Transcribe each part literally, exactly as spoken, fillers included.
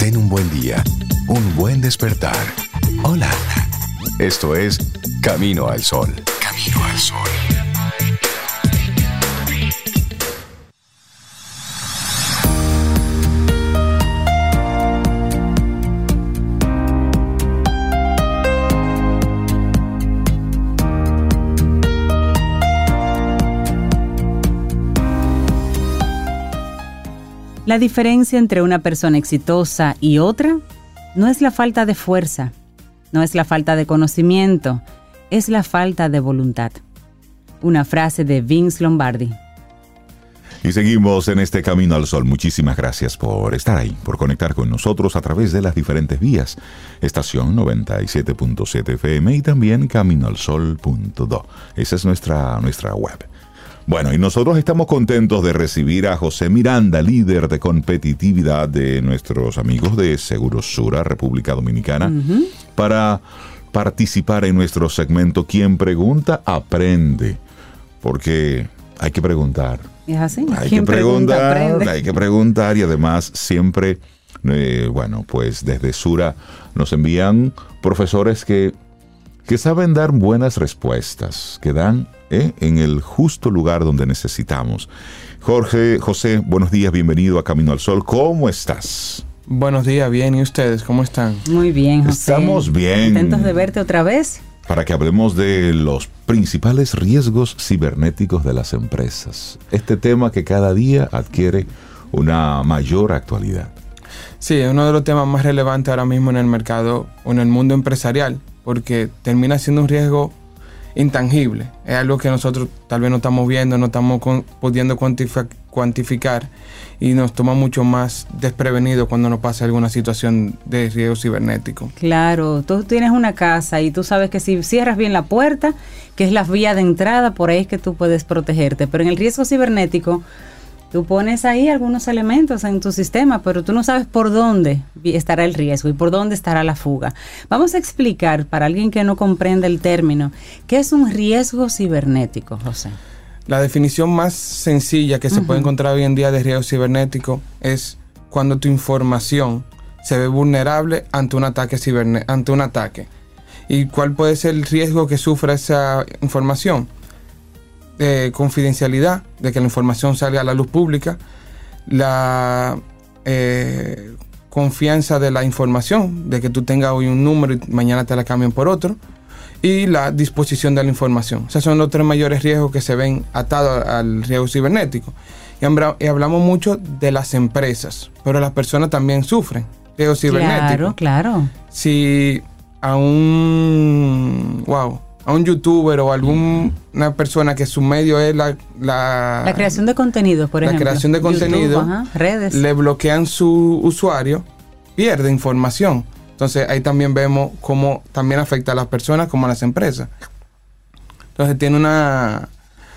Ten un buen día, un buen despertar. Hola. Esto es Camino al Sol. Camino al Sol. La diferencia entre una persona exitosa y otra no es la falta de fuerza, no es la falta de conocimiento, es la falta de voluntad. Una frase de Vince Lombardi. Y seguimos en este Camino al Sol. Muchísimas gracias por estar ahí, por conectar con nosotros a través de las diferentes vías. Estación noventa y siete punto siete F M y también camino al sol punto do. Esa es nuestra, nuestra web. Bueno, y nosotros estamos contentos de recibir a José Miranda, líder de competitividad de nuestros amigos de Seguros Sura, República Dominicana, uh-huh. para participar en nuestro segmento Quien Pregunta, Aprende. Porque hay que preguntar. Es así. Hay que preguntar, pregunta, hay que preguntar y además siempre, eh, bueno, pues desde Sura nos envían profesores que, que saben dar buenas respuestas, que dan ¿Eh? en el justo lugar donde necesitamos. Jorge, José, buenos días, bienvenido a Camino al Sol. ¿Cómo estás? Buenos días, bien. ¿Y ustedes? ¿Cómo están? Muy bien, José. Estamos bien. Contentos de verte otra vez. Para que hablemos de los principales riesgos cibernéticos de las empresas. Este tema que cada día adquiere una mayor actualidad. Sí, es uno de los temas más relevantes ahora mismo en el mercado o en el mundo empresarial, porque termina siendo un riesgo intangible. Es algo que nosotros tal vez no estamos viendo, no estamos con, pudiendo cuantific- cuantificar y nos toma mucho más desprevenido cuando nos pasa alguna situación de riesgo cibernético. Claro, tú tienes una casa y tú sabes que si cierras bien la puerta, que es la vía de entrada, por ahí es que tú puedes protegerte. Pero en el riesgo cibernético, tú pones ahí algunos elementos en tu sistema, pero tú no sabes por dónde estará el riesgo y por dónde estará la fuga. Vamos a explicar, para alguien que no comprende el término, ¿qué es un riesgo cibernético, José? La definición más sencilla que se uh-huh. puede encontrar hoy en día de riesgo cibernético es cuando tu información se ve vulnerable ante un ataque cibernético, ante un ataque. ¿Y cuál puede ser el riesgo que sufra esa información? De confidencialidad, de que la información salga a la luz pública, la eh, confianza de la información, de que tú tengas hoy un número y mañana te la cambien por otro, y la disposición de la información. Esos son los tres mayores riesgos que se ven atados al riesgo cibernético. Y, hambra, y hablamos mucho de las empresas, pero las personas también sufren riesgo cibernético. Claro, claro. Si a un... wow... a un youtuber o a alguna persona que su medio es la... La, la creación de contenido, por la ejemplo. La creación de contenido. YouTube, ajá, redes. Le bloquean su usuario, pierde información. Entonces ahí también vemos cómo también afecta a las personas como a las empresas. Entonces tiene una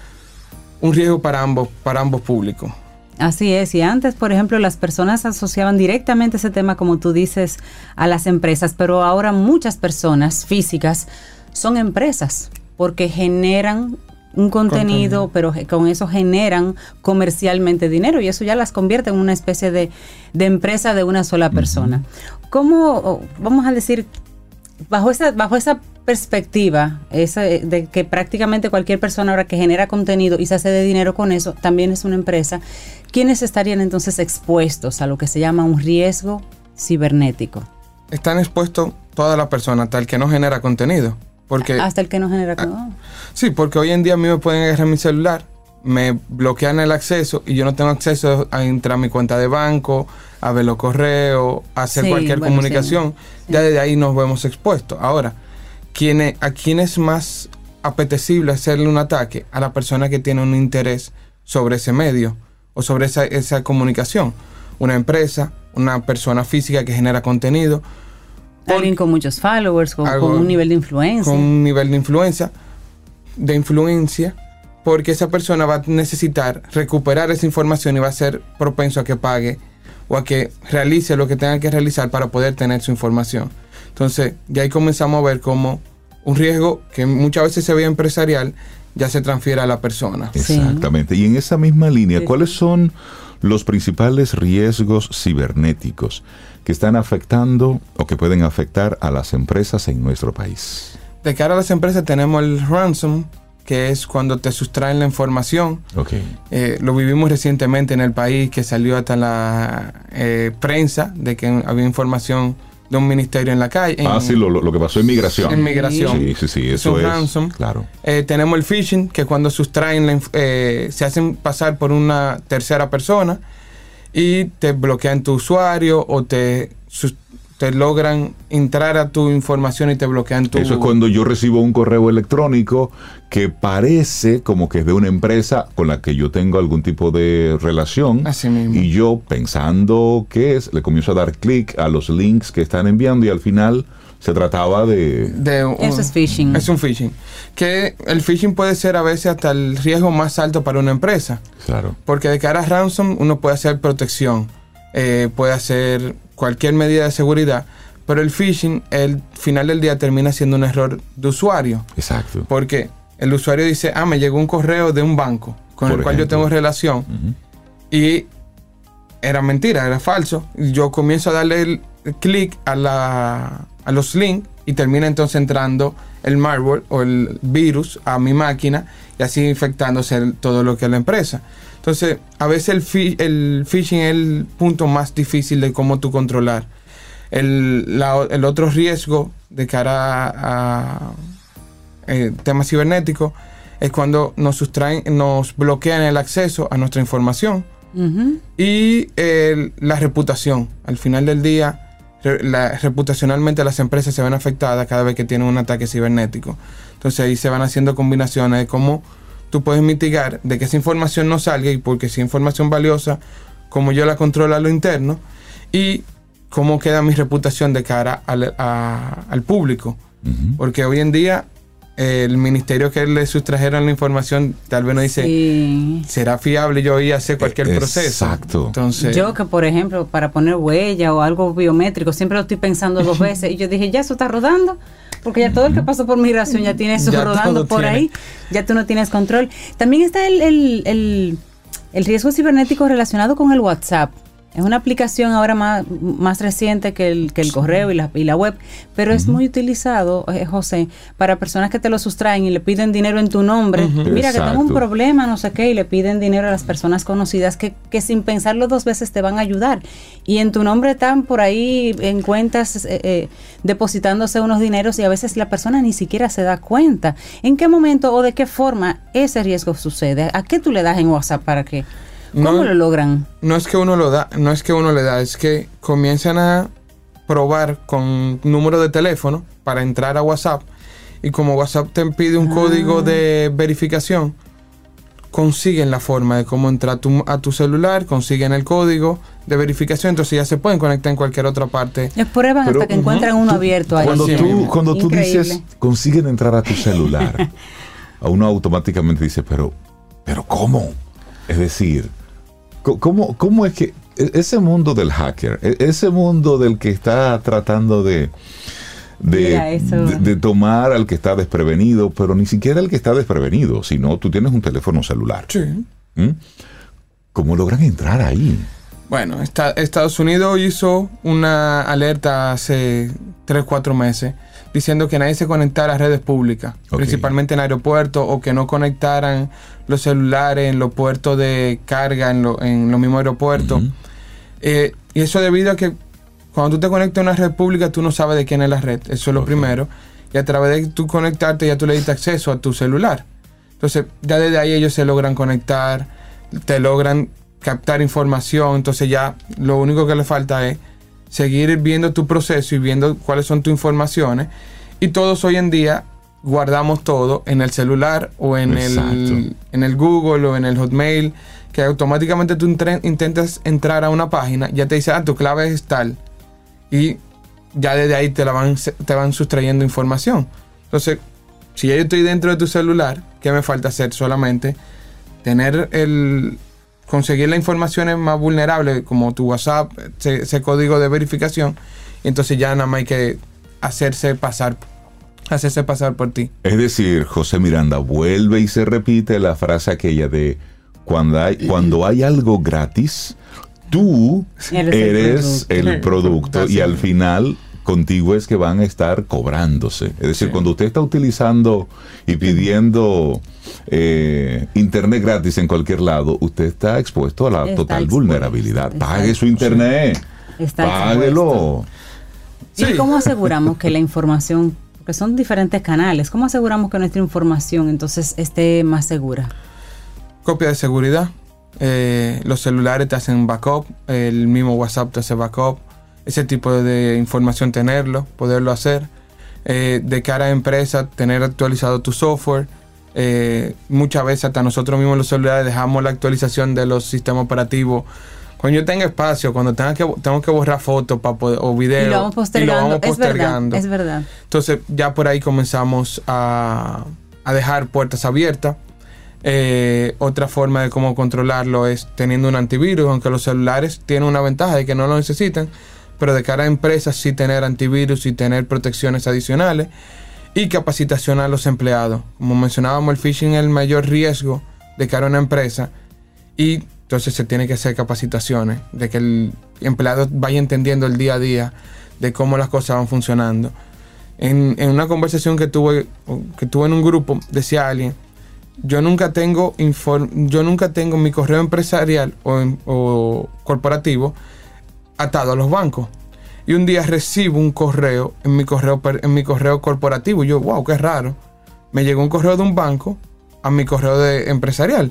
un riesgo para ambos, para ambos públicos. Así es, y antes, por ejemplo, las personas asociaban directamente ese tema, como tú dices, a las empresas, pero ahora muchas personas físicas son empresas porque generan un contenido, contenido, pero con eso generan comercialmente dinero y eso ya las convierte en una especie de, de empresa de una sola persona. Uh-huh. ¿Cómo, vamos a decir, bajo esa, bajo esa perspectiva, esa de que prácticamente cualquier persona ahora que genera contenido y se hace de dinero con eso, también es una empresa, ¿quiénes estarían entonces expuestos a lo que se llama un riesgo cibernético? Están expuestos todas las personas, hasta el que no genera contenido. Porque, hasta el que no genera contenido. Sí, porque hoy en día a mí me pueden agarrar mi celular, me bloquean el acceso y yo no tengo acceso a entrar a mi cuenta de banco, a ver los correos, a hacer sí, cualquier bueno, comunicación. Sí, sí. Ya desde ahí nos vemos expuestos. Ahora, ¿quién es, ¿a quién es más apetecible hacerle un ataque? A la persona que tiene un interés sobre ese medio o sobre esa, esa comunicación. Una empresa, una persona física que genera contenido. Alguien con muchos followers, con, con un nivel de influencia. Con un nivel de influencia, de influencia, porque esa persona va a necesitar recuperar esa información y va a ser propenso a que pague o a que realice lo que tenga que realizar para poder tener su información. Entonces, ya ahí comenzamos a ver cómo un riesgo que muchas veces se ve empresarial, ya se transfiere a la persona. Exactamente. Sí. Y en esa misma línea, sí, ¿cuáles son los principales riesgos cibernéticos que están afectando o que pueden afectar a las empresas en nuestro país? De cara a las empresas tenemos el ransom, que es cuando te sustraen la información. Okay. Eh, lo vivimos recientemente en el país, que salió hasta la eh, prensa de que había información de un ministerio en la calle. En, ah, sí, lo, lo que pasó en migración. En migración. Sí, sí, sí, eso es. Un ransom. Claro. Eh, tenemos el phishing, que cuando sustraen, la, eh, se hacen pasar por una tercera persona y te bloquean tu usuario o te te logran entrar a tu información y te bloquean tu... Eso es cuando yo recibo un correo electrónico que parece como que es de una empresa con la que yo tengo algún tipo de relación. Así mismo. Y yo, pensando que es, le comienzo a dar clic a los links que están enviando y al final se trataba de... de un, Eso es phishing. Es un phishing. Que el phishing puede ser a veces hasta el riesgo más alto para una empresa. Claro. Porque de cara a ransom uno puede hacer protección, eh, puede hacer cualquier medida de seguridad, pero el phishing, el final del día termina siendo un error de usuario. Exacto. Porque el usuario dice, ah, me llegó un correo de un banco con Por el cual ejemplo. yo tengo relación, uh-huh. y era mentira, era falso. Yo comienzo a darle el clic a, la, a los links y termina entonces entrando el malware o el virus a mi máquina y así infectándose el, todo lo que es la empresa. Entonces, a veces el, fi- el phishing es el punto más difícil de cómo tú controlar. El, la, el otro riesgo de cara a, a eh, temas cibernéticos es cuando nos sustraen, nos bloquean el acceso a nuestra información. Uh-huh. Y eh, la reputación. Al final del día, re, la, reputacionalmente las empresas se ven afectadas cada vez que tienen un ataque cibernético. Entonces ahí se van haciendo combinaciones de cómo tú puedes mitigar de que esa información no salga, y porque si es información valiosa, como yo la controlo a lo interno, y cómo queda mi reputación de cara al, a, al público. Uh-huh. Porque hoy en día el ministerio que le sustrajeron la información tal vez no dice, sí, será fiable yo ir a hacer cualquier Exacto. proceso. Exacto. Entonces, yo que por ejemplo para poner huella o algo biométrico siempre lo estoy pensando dos veces y yo dije, ya eso está rodando, porque ya todo el que pasó por migración ya tiene eso ya rodando por tiene. ahí, ya tú no tienes control. También está el, el, el, el riesgo cibernético relacionado con el WhatsApp. Es una aplicación ahora más, más reciente que el, que el correo y la, y la web, pero uh-huh. es muy utilizado, eh, José, para personas que te lo sustraen y le piden dinero en tu nombre. Uh-huh. Mira, Exacto. que tengo un problema, no sé qué, y le piden dinero a las personas conocidas que, que sin pensarlo dos veces te van a ayudar. Y en tu nombre están por ahí en cuentas eh, eh, depositándose unos dineros y a veces la persona ni siquiera se da cuenta. ¿En qué momento o de qué forma ese riesgo sucede? ¿A qué tú le das en WhatsApp para que... ¿Cómo no, lo logran? No es que uno lo da, no es que uno le da, es que comienzan a probar con número de teléfono para entrar a WhatsApp, y como WhatsApp te pide un ah. código de verificación, consiguen la forma de cómo entrar tu, a tu celular, consiguen el código de verificación, entonces ya se pueden conectar en cualquier otra parte. Les prueban Pero, hasta que uh-huh. encuentran uno tú, abierto ahí. Cuando sí, tú, cuando tú Increíble. dices, consiguen entrar a tu celular, a uno automáticamente dice, pero, pero ¿cómo? Es decir, ¿cómo, cómo es que ese mundo del hacker, ese mundo del que está tratando de, de, de, de tomar al que está desprevenido, pero ni siquiera el que está desprevenido, sino tú tienes un teléfono celular? Sí. ¿Mm? ¿Cómo logran entrar ahí? Bueno, está, Estados Unidos hizo una alerta hace tres, cuatro meses diciendo que nadie se conectara a redes públicas, okay. principalmente en aeropuertos, o que no conectaran los celulares en los puertos de carga, en, lo, en los mismos aeropuertos. Uh-huh. Eh, y eso debido a que cuando tú te conectas a una red pública, tú no sabes de quién es la red. Eso es lo okay. primero. Y a través de tú conectarte, ya tú le diste acceso a tu celular. Entonces, ya desde ahí ellos se logran conectar, te logran captar información. Entonces ya lo único que le falta es seguir viendo tu proceso y viendo cuáles son tus informaciones. Y todos hoy en día guardamos todo en el celular o en el, en el Google o en el Hotmail, que automáticamente tú entre, intentas entrar a una página, ya te dice, ah, tu clave es tal, y ya desde ahí te, la van, te van sustrayendo información. Entonces, si yo estoy dentro de tu celular, ¿qué me falta hacer? Solamente tener el... conseguir las informaciones más vulnerables, como tu WhatsApp, ese, ese código de verificación, y entonces ya nada más hay que hacerse pasar hacerse pasar por ti. Es decir, José Miranda, vuelve y se repite la frase aquella de cuando hay, cuando hay algo gratis, tú eres, eres el producto, el producto y al final contigo es que van a estar cobrándose. Es decir, sí. cuando usted está utilizando y pidiendo eh, internet gratis en cualquier lado, usted está expuesto a la está total expuesto. vulnerabilidad. Está Pague expuesto. su internet. Está Páguelo. ¿Y sí. cómo aseguramos que la información, porque son diferentes canales, cómo aseguramos que nuestra información entonces esté más segura? Copia de seguridad. Eh, los celulares te hacen backup, el mismo WhatsApp te hace backup. Ese tipo de información tenerlo, poderlo hacer. Eh, de cara a empresa, tener actualizado tu software. Eh, muchas veces hasta nosotros mismos los celulares dejamos la actualización de los sistemas operativos. Cuando yo tenga espacio, cuando tenga que, tengo que borrar fotos para poder, o videos, y lo vamos postergando. Y lo vamos postergando. Es verdad, es verdad. Entonces ya por ahí comenzamos a, a dejar puertas abiertas. Eh, otra forma de cómo controlarlo es teniendo un antivirus, aunque los celulares tienen una ventaja de que no lo necesitan, pero de cara a empresas sí tener antivirus y tener protecciones adicionales y capacitación a los empleados. Como mencionábamos, el phishing es el mayor riesgo de cara a una empresa y entonces se tiene que hacer capacitaciones de que el empleado vaya entendiendo el día a día de cómo las cosas van funcionando. En, en una conversación que tuve, que tuve en un grupo, decía alguien, yo nunca tengo inform, yo nunca tengo mi correo empresarial o, o corporativo atado a los bancos. Y un día recibo un correo en mi correo en mi correo corporativo. Y yo, wow, qué raro. Me llegó un correo de un banco a mi correo de empresarial.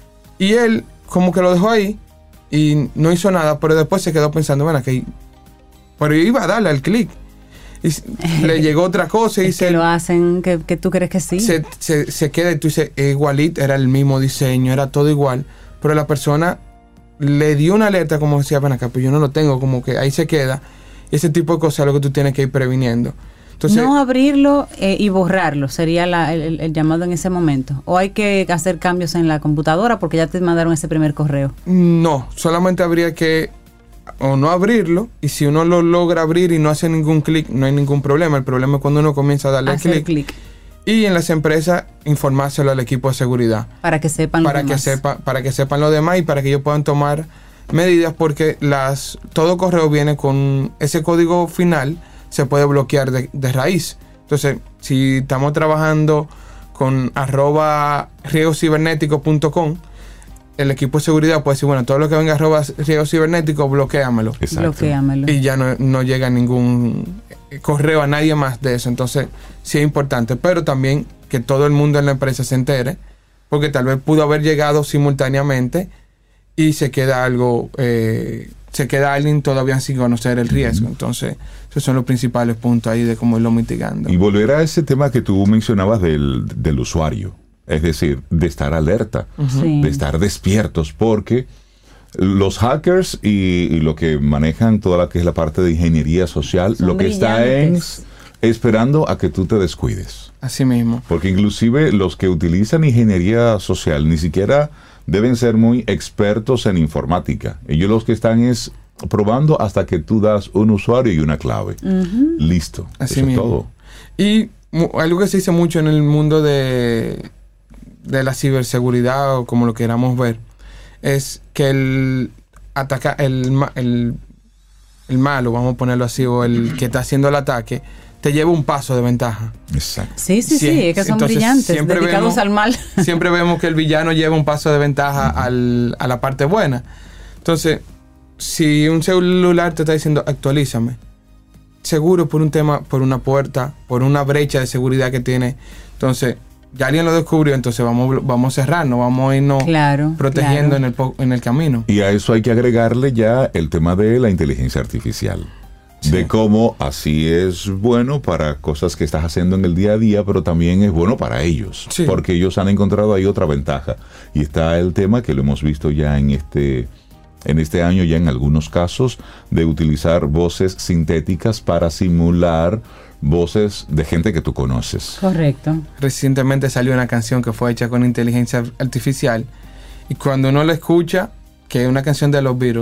Y él como que lo dejó ahí y no hizo nada, pero después se quedó pensando, bueno, que pero yo iba a darle al clic. Y le llegó otra cosa y es se que lo hacen que, que tú crees que sí. Se, se, se queda y tú dices, igualito, era el mismo diseño, era todo igual. Pero la persona le dio una alerta, como decía, ven acá, pero yo no lo tengo, como que ahí se queda. Ese tipo de cosas es lo que tú tienes que ir previniendo. Entonces, no abrirlo eh, y borrarlo sería la, el, el llamado en ese momento. O hay que hacer cambios en la computadora porque ya te mandaron ese primer correo. No, solamente habría que o no abrirlo, y si uno lo logra abrir y no hace ningún clic, no hay ningún problema. El problema es cuando uno comienza a darle clic. clic. Y en las empresas informárselo al equipo de seguridad. Para que sepan para lo que demás. Sepa, para que sepan lo demás y para que ellos puedan tomar medidas, porque las todo correo viene con ese código final, se puede bloquear de, de raíz. Entonces, si estamos trabajando con arroba riesgo cibernético punto com, el equipo de seguridad puede decir, bueno, todo lo que venga arroba riesgo cibernético, bloquéamelo. Bloquéamelo. Y ya no, no llega ningún correo a nadie más de eso. Entonces, sí es importante, pero también que todo el mundo en la empresa se entere, porque tal vez pudo haber llegado simultáneamente y se queda algo, eh, se queda alguien todavía sin conocer el riesgo. Entonces, esos son los principales puntos ahí de cómo irlo mitigando. Y volver a ese tema que tú mencionabas del, del usuario, es decir, de estar alerta, uh-huh. sí. de estar despiertos, porque los hackers y, y lo que manejan toda la que es la parte de ingeniería social, son lo que brillantes. Está es esperando a que tú te descuides. Así mismo. Porque inclusive los que utilizan ingeniería social ni siquiera deben ser muy expertos en informática. Ellos los que están es probando hasta que tú das un usuario y una clave. Uh-huh. Listo. Así Eso mismo. Es todo. Y algo que se dice mucho en el mundo de, de la ciberseguridad, o como lo queramos ver, es que el ataca el, el, el malo, vamos a ponerlo así, o el que está haciendo el ataque, te lleva un paso de ventaja. Exacto. Sí, sí, sí, sí, es que son Entonces, brillantes, dedicados vemos, al mal. Siempre vemos que el villano lleva un paso de ventaja uh-huh. al, a la parte buena. Entonces, si un celular te está diciendo actualízame, seguro por un tema, por una puerta, por una brecha de seguridad que tiene, entonces ya alguien lo descubrió, entonces vamos, vamos a cerrarnos, vamos a irnos claro, protegiendo claro. En, el, en el camino. Y a eso hay que agregarle ya el tema de la inteligencia artificial. Sí. De cómo así es bueno para cosas que estás haciendo en el día a día, pero también es bueno para ellos, sí. porque ellos han encontrado ahí otra ventaja. Y está el tema que lo hemos visto ya en este, en este año, ya en algunos casos, de utilizar voces sintéticas para simular voces de gente que tú conoces. Correcto. Recientemente salió una canción que fue hecha con inteligencia artificial, y cuando uno la escucha, que es una canción de los Beatles,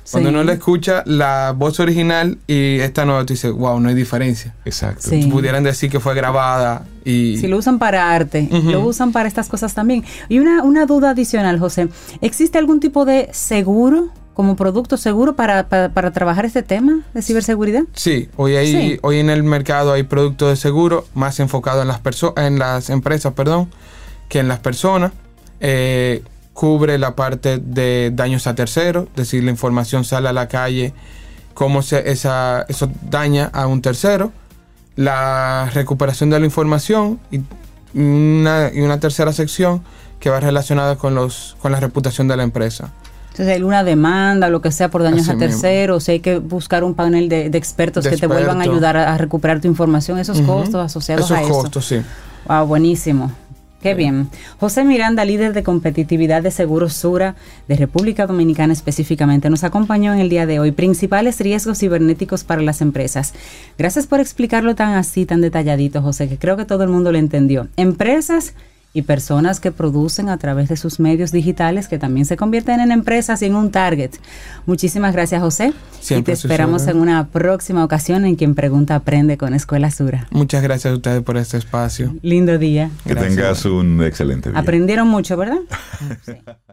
Cuando Sí. uno le escucha la voz original y esta nueva, tú dices, wow, no hay diferencia. Exacto. Sí. Pudieran decir que fue grabada y... Si lo usan para arte, Ujú. lo usan para estas cosas también. Y una, una duda adicional, José. ¿Existe algún tipo de seguro, como producto seguro para, para, para trabajar este tema de ciberseguridad? Sí, hoy hay, Sí. hoy en el mercado hay productos de seguro más enfocados en las perso- en las empresas, perdón, que en las personas. Eh, cubre la parte de daños a terceros, es decir, la información sale a la calle, cómo se, esa, eso daña a un tercero, la recuperación de la información y una, y una tercera sección que va relacionada con, los, con la reputación de la empresa. Entonces, hay una demanda, lo que sea, por daños Así a terceros, si hay que buscar un panel de, de expertos De que te vuelvan a experto. ayudar a, a recuperar tu información, esos Ujú. costos asociados Esos a eso. costos, sí. Wow, buenísimo. Qué bien. José Miranda, líder de competitividad de Seguros Sura de República Dominicana específicamente, nos acompañó en el día de hoy. Principales riesgos cibernéticos para las empresas. Gracias por explicarlo tan así, tan detalladito, José, que creo que todo el mundo lo entendió. Empresas y personas que producen a través de sus medios digitales que también se convierten en empresas y en un target. Muchísimas gracias, José. Siempre y te esperamos en una próxima ocasión en Quien Pregunta Aprende con Escuela Sura. Muchas gracias a ustedes por este espacio. Lindo día. Que Gracias. tengas un excelente día. Aprendieron mucho, ¿verdad? Sí.